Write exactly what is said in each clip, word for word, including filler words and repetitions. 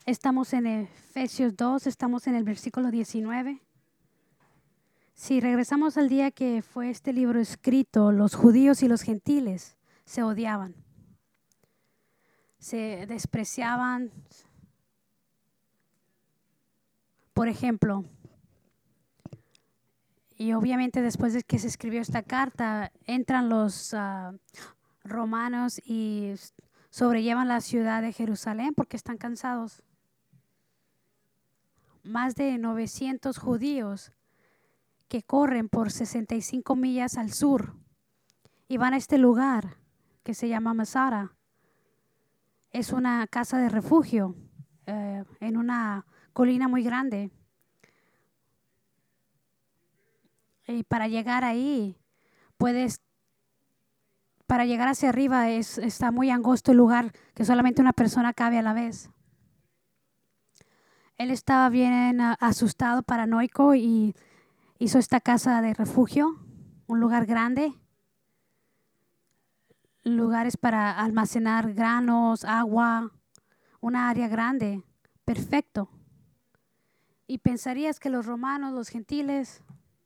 Estamos en Efesios dos, estamos en el versículo diecinueve. Si regresamos al día que fue este libro escrito, los judíos y los gentiles se odiaban, se despreciaban. Por ejemplo, y obviamente después de que se escribió esta carta, entran los uh, romanos y sobrellevan la ciudad de Jerusalén porque están cansados. Más de novecientos judíos que corren por sesenta y cinco millas al sur y van a este lugar que se llama Masada. Es una casa de refugio eh, en una colina muy grande. Y para llegar ahí, puedes, para llegar hacia arriba es, está muy angosto el lugar que solamente una persona cabe a la vez. Él estaba bien uh, asustado, paranoico y hizo esta casa de refugio, un lugar grande, lugares para almacenar granos, agua, una área grande, perfecto. Y pensarías que los romanos, los gentiles,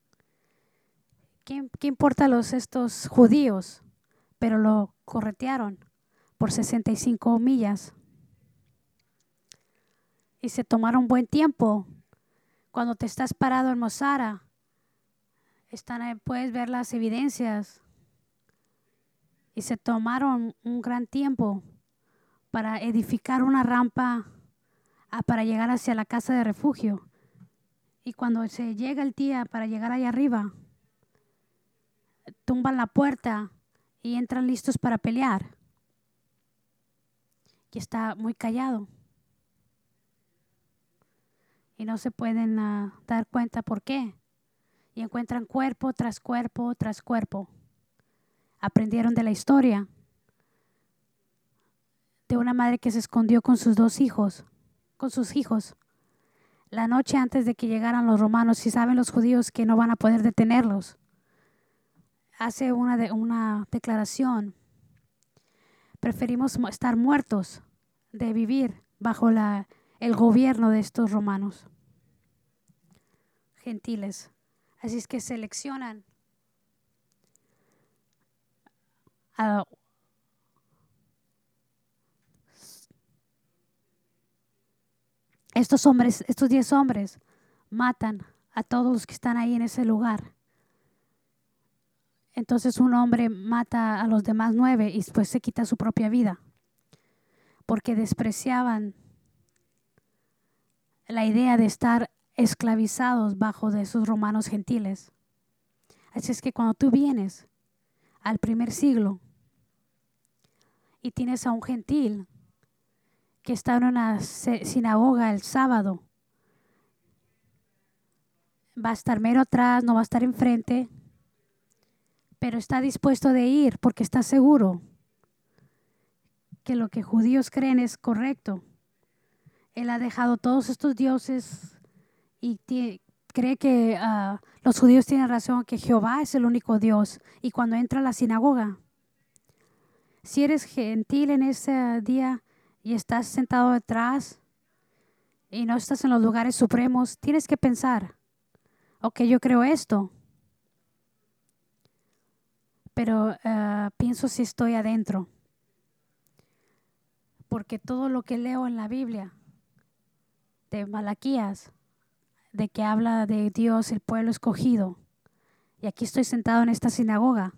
¿qué, qué importa los estos judíos? Pero lo corretearon por sesenta y cinco millas. Y se tomaron buen tiempo. Cuando te estás parado en Masada, están ahí, puedes ver las evidencias. Y se tomaron un gran tiempo para edificar una rampa a, para llegar hacia la casa de refugio. Y cuando se llega el día para llegar allá arriba, tumban la puerta y entran listos para pelear. Y está muy callado. Y no se pueden uh, dar cuenta por qué. Y encuentran cuerpo tras cuerpo tras cuerpo. Aprendieron de la historia de una madre que se escondió con sus dos hijos, con sus hijos, la noche antes de que llegaran los romanos. Y saben los judíos que no van a poder detenerlos. Hace una, de, una declaración. Preferimos estar muertos de vivir bajo la, el gobierno de estos romanos gentiles. Así es que seleccionan a estos hombres, estos diez hombres matan a todos los que están ahí en ese lugar. Entonces un hombre mata a los demás nueve y después se quita su propia vida porque despreciaban la idea de estar esclavizados bajo de esos romanos gentiles. Así es que cuando tú vienes al primer siglo y tienes a un gentil que está en una sinagoga el sábado, va a estar mero atrás, no va a estar enfrente, pero está dispuesto de ir porque está seguro que lo que judíos creen es correcto. Él ha dejado todos estos dioses y t- cree que uh, los judíos tienen razón, que Jehová es el único Dios. Y cuando entra a la sinagoga, si eres gentil en ese día y estás sentado detrás y no estás en los lugares supremos, tienes que pensar, ok, yo creo esto, pero uh, pienso si estoy adentro. Porque todo lo que leo en la Biblia, de Malaquías, de que habla de Dios, el pueblo escogido, y aquí estoy sentado en esta sinagoga,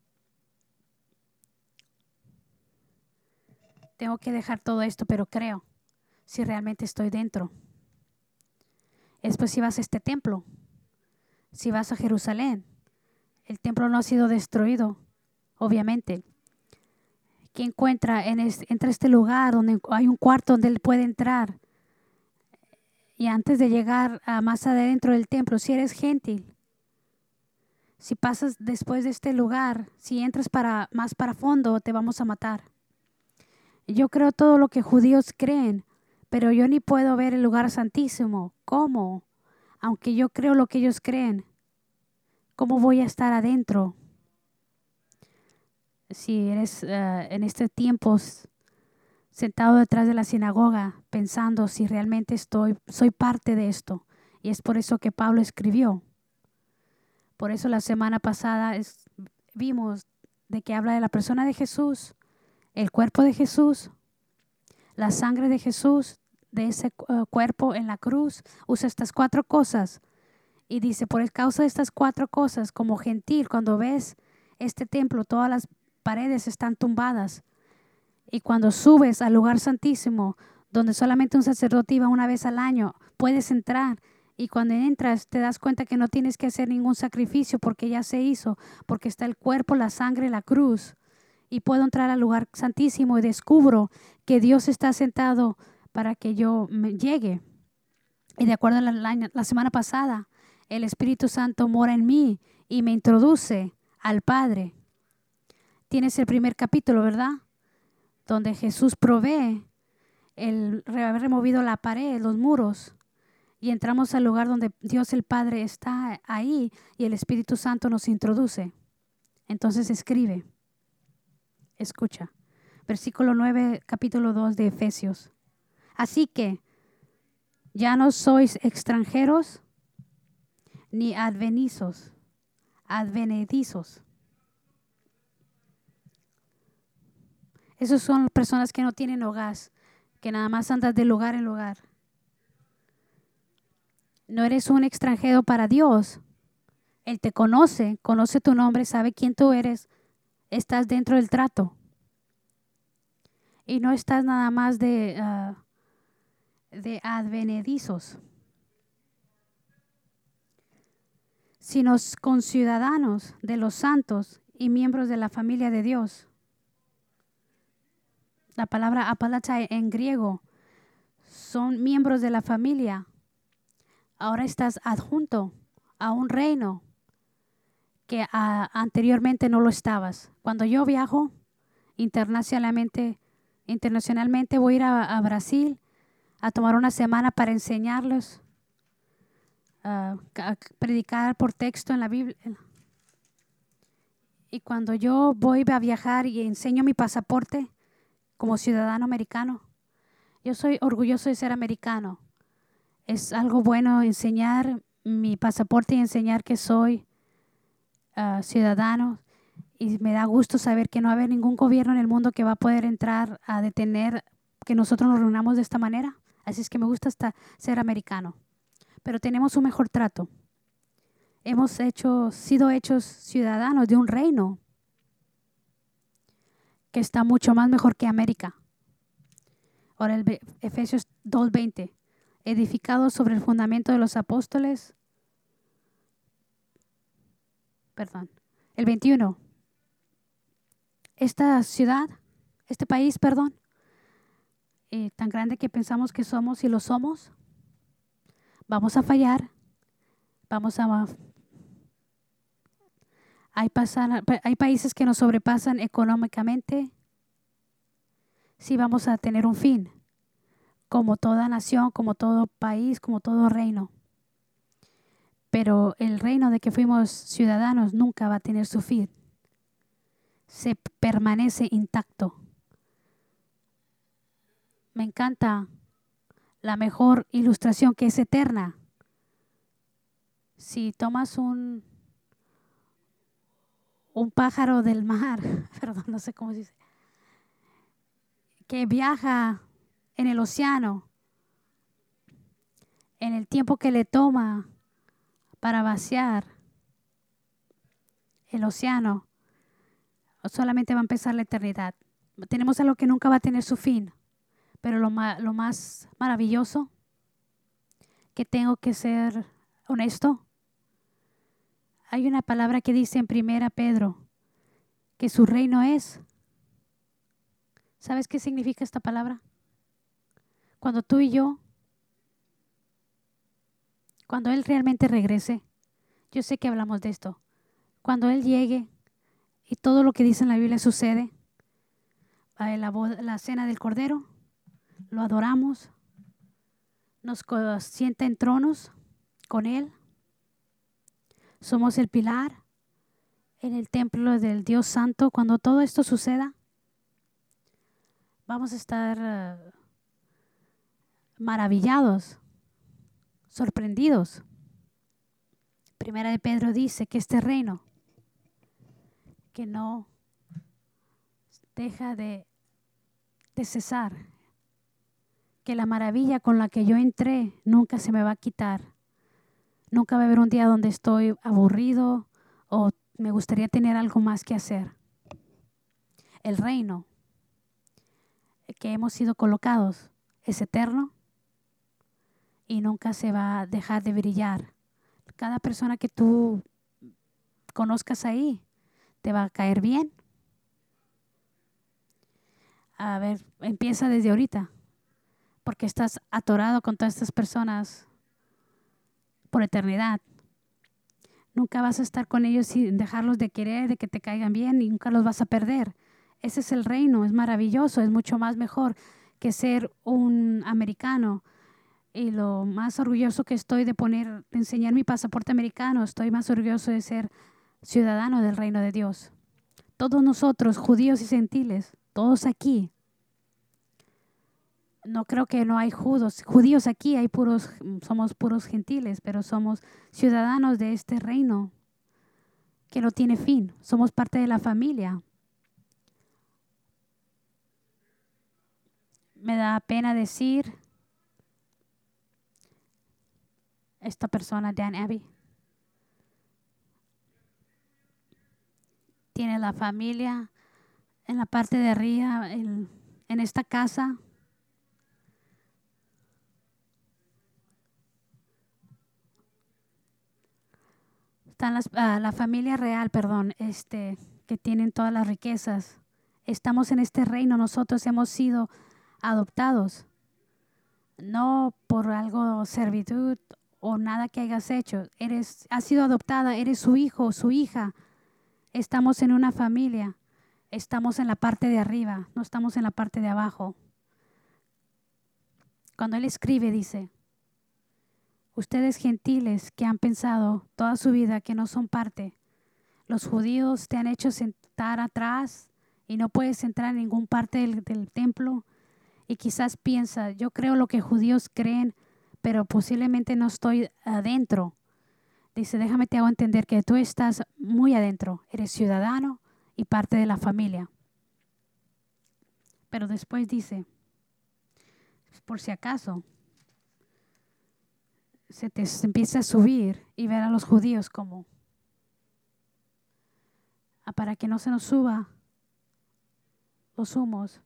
tengo que dejar todo esto, pero creo si realmente estoy dentro. Después si vas a este templo, si vas a Jerusalén, el templo no ha sido destruido, obviamente. Que encuentra en este, entre este lugar donde hay un cuarto donde él puede entrar. Y antes de llegar a más adentro del templo, si eres gentil, si pasas después de este lugar, si entras para, más para fondo, te vamos a matar. Yo creo todo lo que judíos creen, pero yo ni puedo ver el lugar santísimo. ¿Cómo? Aunque yo creo lo que ellos creen, ¿cómo voy a estar adentro? Si eres uh, en este tiempo, sentado detrás de la sinagoga pensando si realmente estoy, soy parte de esto. Y es por eso que Pablo escribió. Por eso la semana pasada es, vimos de que habla de la persona de Jesús, el cuerpo de Jesús, la sangre de Jesús, de ese uh, cuerpo en la cruz. Usa estas cuatro cosas y dice, por causa de estas cuatro cosas, como gentil, cuando ves este templo, todas las paredes están tumbadas. Y cuando subes al lugar santísimo, donde solamente un sacerdote iba una vez al año, puedes entrar. Y cuando entras te das cuenta que no tienes que hacer ningún sacrificio porque ya se hizo, porque está el cuerpo, la sangre, la cruz. Y puedo entrar al lugar santísimo y descubro que Dios está sentado para que yo me llegue. Y de acuerdo a la, la, la semana pasada, el Espíritu Santo mora en mí y me introduce al Padre. Tienes el primer capítulo, ¿verdad? Donde Jesús provee el haber removido la pared, los muros. Y entramos al lugar donde Dios el Padre está ahí y el Espíritu Santo nos introduce. Entonces escribe, escucha, versículo nueve, capítulo dos de Efesios. Así que ya no sois extranjeros ni advenizos, advenedizos. Esos son personas que no tienen hogar, que nada más andas de lugar en lugar. No eres un extranjero para Dios. Él te conoce, conoce tu nombre, sabe quién tú eres. Estás dentro del trato. Y no estás nada más de, uh, de advenedizos, sino conciudadanos de los santos y miembros de la familia de Dios. La palabra apalatai en griego son miembros de la familia. Ahora estás adjunto a un reino que uh, anteriormente no lo estabas. Cuando yo viajo internacionalmente, internacionalmente voy a ir a, a Brasil a tomar una semana para enseñarlos, uh, a predicar por texto en la Biblia. Y cuando yo voy a viajar y enseño mi pasaporte como ciudadano americano, yo soy orgulloso de ser americano. Es algo bueno enseñar mi pasaporte y enseñar que soy uh, ciudadano. Y me da gusto saber que no va a haber ningún gobierno en el mundo que va a poder entrar a detener que nosotros nos reunamos de esta manera. Así es que me gusta hasta ser americano. Pero tenemos un mejor trato. Hemos hecho, sido hechos ciudadanos de un reino que está mucho más mejor que América. Ahora el Efesios dos veinte. Edificado sobre el fundamento de los apóstoles. Perdón. El veintiuno. Esta ciudad, este país, perdón, eh, tan grande que pensamos que somos y lo somos, vamos a fallar, vamos a... Hay, pasan, hay países que nos sobrepasan económicamente. Sí, vamos a tener un fin, como toda nación, como todo país, como todo reino. Pero el reino de que fuimos ciudadanos nunca va a tener su fin. Se permanece intacto. Me encanta la mejor ilustración que es eterna. Si tomas un, un pájaro del mar, perdón, no sé cómo se dice, que viaja en el océano, en el tiempo que le toma para vaciar el océano, solamente va a empezar la eternidad. Tenemos algo que nunca va a tener su fin, pero lo, ma lo más maravilloso, que tengo que ser honesto, hay una palabra que dice en primera Pedro, que su reino es. ¿Sabes qué significa esta palabra? Cuando tú y yo, cuando Él realmente regrese, yo sé que hablamos de esto, cuando Él llegue y todo lo que dice en la Biblia sucede, la, la cena del Cordero, lo adoramos, nos sienta en tronos con Él, somos el pilar en el templo del Dios Santo. Cuando todo esto suceda, vamos a estar uh, maravillados, sorprendidos. Primera de Pedro dice que este reino que no deja de, de cesar, que la maravilla con la que yo entré nunca se me va a quitar. Nunca va a haber un día donde estoy aburrido o me gustaría tener algo más que hacer. El reino que hemos sido colocados es eterno y nunca se va a dejar de brillar. Cada persona que tú conozcas ahí te va a caer bien. A ver, empieza desde ahorita, porque estás atorado con todas estas personas por eternidad. Nunca vas a estar con ellos sin dejarlos de querer, de que te caigan bien, y nunca los vas a perder. Ese es el reino, es maravilloso, es mucho más mejor que ser un americano. Y lo más orgulloso que estoy de poner, de enseñar mi pasaporte americano, estoy más orgulloso de ser ciudadano del reino de Dios. Todos nosotros, judíos y gentiles, todos aquí. No creo que no hay judíos, judíos aquí, hay puros, somos puros gentiles, pero somos ciudadanos de este reino que no tiene fin. Somos parte de la familia. Me da pena decir, esta persona, Dan Abbey, tiene la familia en la parte de arriba, en, en esta casa. Están las, uh, la familia real, perdón, este, que tienen todas las riquezas. Estamos en este reino, nosotros hemos sido adoptados, no por algo servitud o nada que hayas hecho. Eres, has sido adoptada, eres su hijo o su hija. Estamos en una familia, estamos en la parte de arriba, no estamos en la parte de abajo. Cuando él escribe dice, ustedes gentiles que han pensado toda su vida que no son parte, los judíos te han hecho sentar atrás y no puedes entrar en ninguna parte del, del templo. Y quizás piensa, yo creo lo que judíos creen, pero posiblemente no estoy adentro. Dice, déjame te hago entender que tú estás muy adentro, eres ciudadano y parte de la familia. Pero después dice, por si acaso, se te se empieza a subir y ver a los judíos como, para que no se nos suba los humos.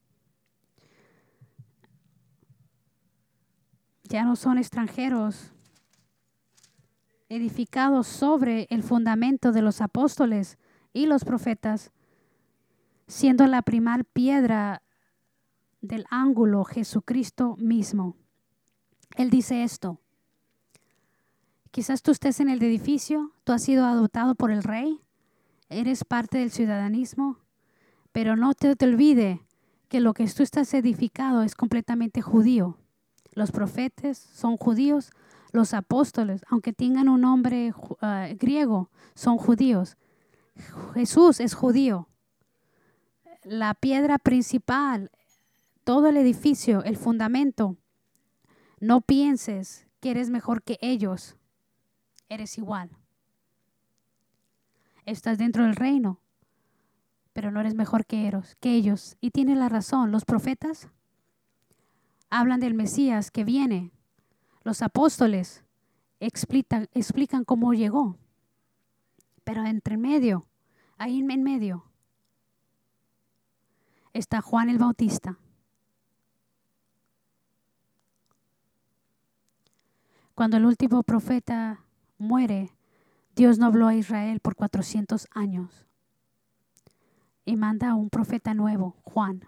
Ya no son extranjeros, edificados sobre el fundamento de los apóstoles y los profetas, siendo la primal piedra del ángulo Jesucristo mismo. Él dice esto. Quizás tú estés en el edificio, tú has sido adoptado por el rey, eres parte del ciudadanismo, pero no te, te olvide que lo que tú estás edificado es completamente judío. Los profetas son judíos, los apóstoles, aunque tengan un nombre uh, griego, son judíos. Jesús es judío. La piedra principal, todo el edificio, el fundamento. No pienses que eres mejor que ellos. Eres igual. Estás dentro del reino, pero no eres mejor que ellos. Que ellos. Y tiene la razón. Los profetas hablan del Mesías que viene. Los apóstoles explican, explican cómo llegó. Pero entre medio, ahí en medio, está Juan el Bautista. Cuando el último profeta muere, Dios no habló a Israel por cuatrocientos años y manda a un profeta nuevo, Juan.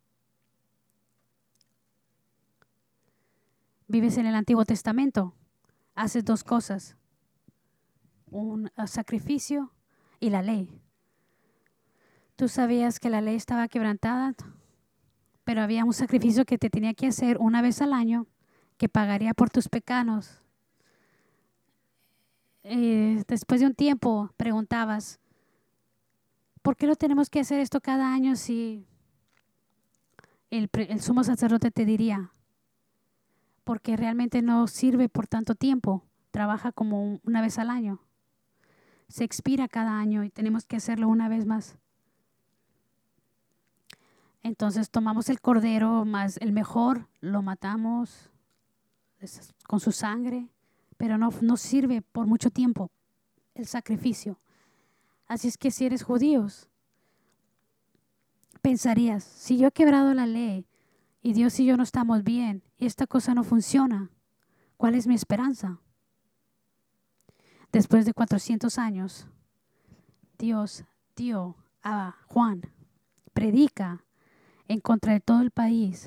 Vives en el Antiguo Testamento, haces dos cosas, un sacrificio y la ley. Tú sabías que la ley estaba quebrantada, pero había un sacrificio que te tenía que hacer una vez al año que pagaría por tus pecados. Eh, después de un tiempo preguntabas, ¿por qué lo tenemos que hacer esto cada año si el, el sumo sacerdote te diría, porque realmente no sirve por tanto tiempo, trabaja como una vez al año. Se expira cada año y tenemos que hacerlo una vez más. Entonces tomamos el cordero más el mejor, lo matamos con su sangre, pero no, no sirve por mucho tiempo el sacrificio. Así es que si eres judíos, pensarías, si yo he quebrado la ley y Dios y yo no estamos bien y esta cosa no funciona, ¿cuál es mi esperanza? Después de cuatrocientos años, Dios dio a Juan, predica en contra de todo el país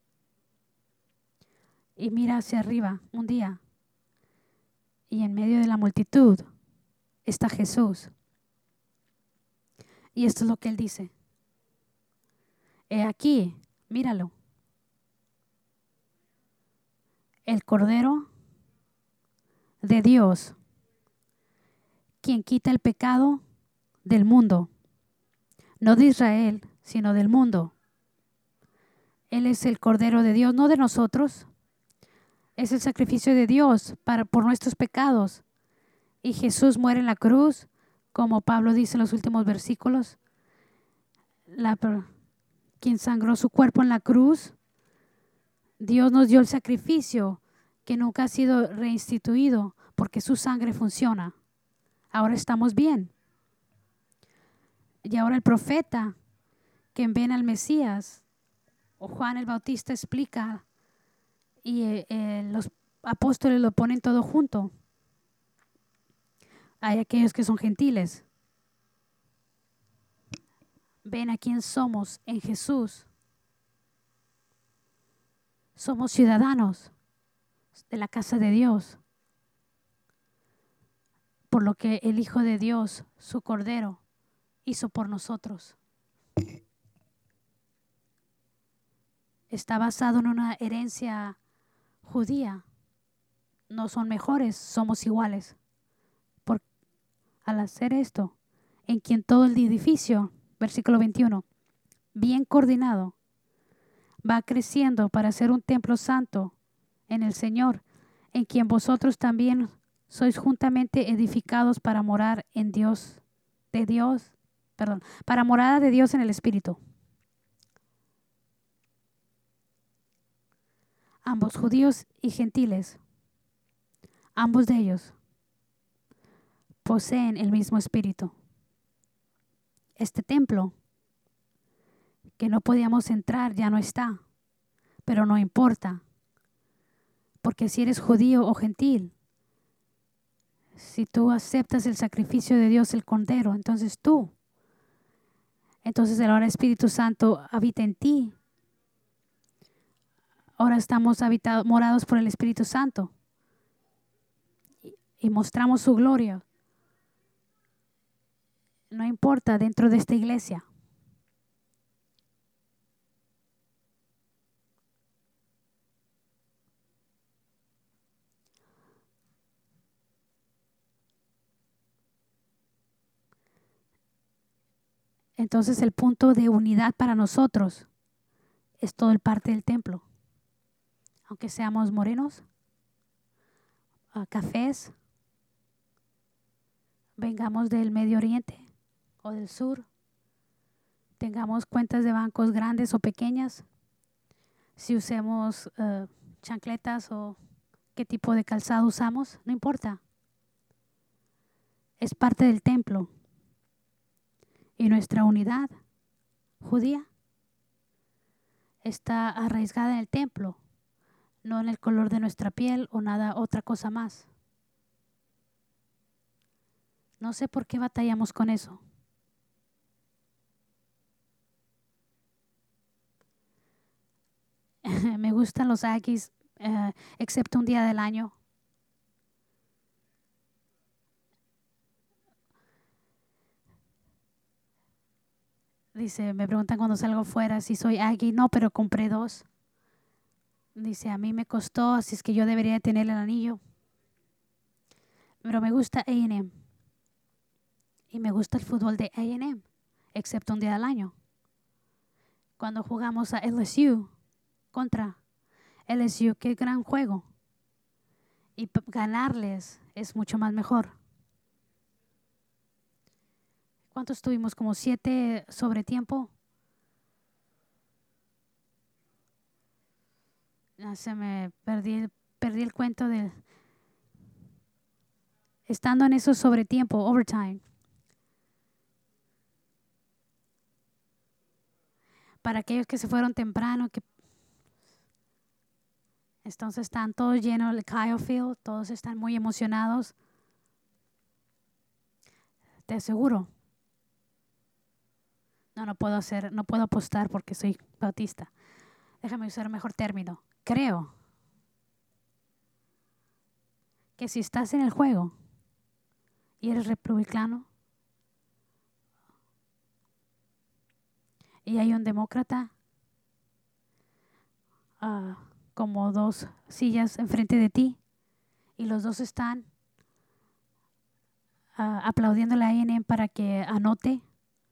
y mira hacia arriba un día y en medio de la multitud está Jesús. Y esto es lo que él dice. He aquí, míralo. El Cordero de Dios, quien quita el pecado del mundo. No de Israel, sino del mundo. Él es el Cordero de Dios, no de nosotros. Es el sacrificio de Dios para, por nuestros pecados. Y Jesús muere en la cruz, como Pablo dice en los últimos versículos. La, quien sangró su cuerpo en la cruz. Dios nos dio el sacrificio que nunca ha sido reinstituido porque su sangre funciona. Ahora estamos bien. Y ahora el profeta que ven al Mesías, o Juan el Bautista explica, y eh, eh, los apóstoles lo ponen todo junto. Hay aquellos que son gentiles. Ven a quién somos en Jesús. Somos ciudadanos de la casa de Dios. Por lo que el Hijo de Dios, su Cordero, hizo por nosotros. Está basado en una herencia judía. No son mejores, somos iguales. Por, al hacer esto, en quien todo el edificio, versículo veintiuno, bien coordinado, va creciendo para ser un templo santo en el Señor, en quien vosotros también sois juntamente edificados para morar en Dios, de Dios, perdón, para morada de Dios en el Espíritu. Ambos judíos y gentiles, ambos de ellos poseen el mismo espíritu. Este templo que no podíamos entrar ya no está, pero no importa, porque si eres judío o gentil, si tú aceptas el sacrificio de Dios, el Cordero, entonces tú, entonces el ahora Espíritu Santo habita en ti. Ahora estamos habitados, morados por el Espíritu Santo y, y mostramos su gloria. No importa dentro de esta iglesia. Entonces el punto de unidad para nosotros es todo el parte del templo. Aunque seamos morenos, uh, cafés, vengamos del Medio Oriente o del sur, tengamos cuentas de bancos grandes o pequeñas, si usemos uh, chancletas o qué tipo de calzado usamos, no importa. Es parte del templo. Y nuestra unidad judía está arraigada en el templo, no en el color de nuestra piel o nada, otra cosa más. No sé por qué batallamos con eso. Me gustan los Aggies, uh, excepto un día del año. Dice, me preguntan cuando salgo fuera si soy Aggie. No, pero compré dos. Dice, a mí me costó, así es que yo debería tener el anillo. Pero me gusta A and M. Y me gusta el fútbol de A and M, excepto un día al año. Cuando jugamos a L S U contra L S U, qué gran juego. Y p- ganarles es mucho más mejor. ¿Cuántos tuvimos? Como siete sobre tiempo. Ya se me perdí, perdí el cuento de estando en esos sobre tiempo, overtime. Para aquellos que se fueron temprano, que entonces están todos llenos de Kyle Field, todos están muy emocionados. Te aseguro. No, no puedo hacer, no puedo apostar porque soy bautista. Déjame usar un mejor término. Creo que si estás en el juego y eres republicano y hay un demócrata uh, como dos sillas enfrente de ti y los dos están uh, aplaudiendo a la A and M para que anote.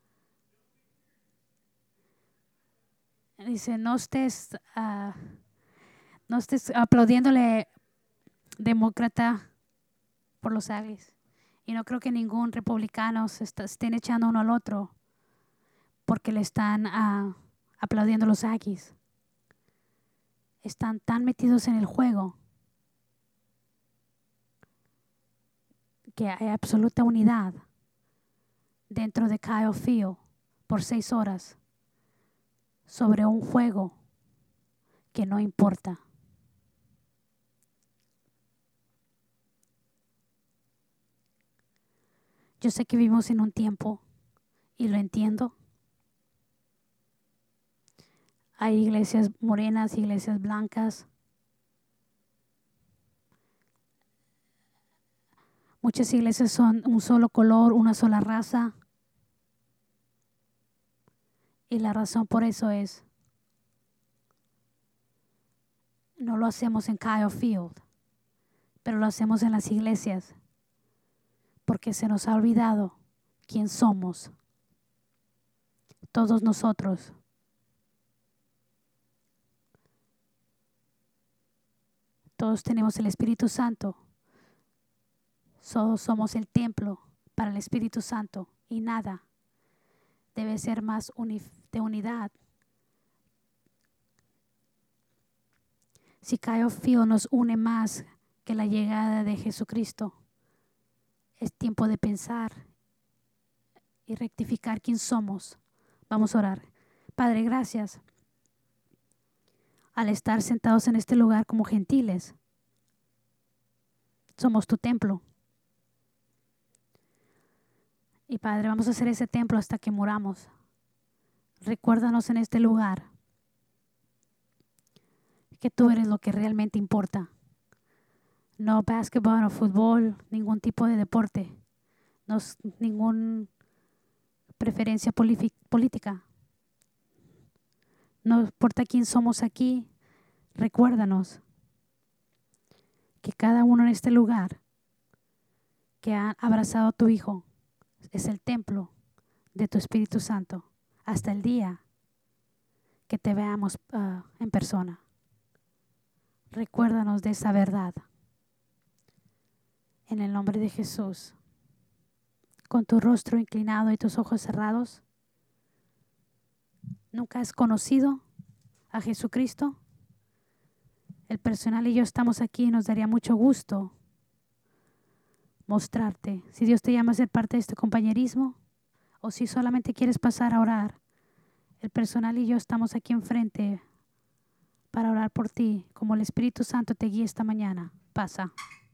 Dice, no estés, uh, no estés aplaudiéndole demócrata por los Aggies. Y no creo que ningún republicano se está, estén echando uno al otro porque le están uh, aplaudiendo los Aggies. Están tan metidos en el juego que hay absoluta unidad dentro de Kyle Field por seis horas sobre un juego que no importa. Yo sé que vivimos en un tiempo y lo entiendo. Hay iglesias morenas, iglesias blancas. Muchas iglesias son un solo color, una sola raza. Y la razón por eso es, no lo hacemos en Kyle Field, pero lo hacemos en las iglesias, porque se nos ha olvidado quién somos. Todos nosotros. Todos tenemos el Espíritu Santo. Todos somos el templo para el Espíritu Santo y nada debe ser más de unidad. Si Kyle Field nos une más que la llegada de Jesucristo, es tiempo de pensar y rectificar quién somos. Vamos a orar. Padre, gracias. Al estar sentados en este lugar como gentiles, somos tu templo. Y Padre, vamos a hacer ese templo hasta que muramos. Recuérdanos en este lugar que tú eres lo que realmente importa. No básquetbol, no fútbol, ningún tipo de deporte, no ninguna preferencia política. No importa quién somos aquí, recuérdanos que cada uno en este lugar que ha abrazado a tu Hijo es el templo de tu Espíritu Santo hasta el día que te veamos uh, en persona. Recuérdanos de esa verdad. En el nombre de Jesús, con tu rostro inclinado y tus ojos cerrados, ¿nunca has conocido a Jesucristo? El personal y yo estamos aquí y nos daría mucho gusto mostrarte. Si Dios te llama a ser parte de este compañerismo o si solamente quieres pasar a orar, el personal y yo estamos aquí enfrente para orar por ti, como el Espíritu Santo te guíe esta mañana. Pasa.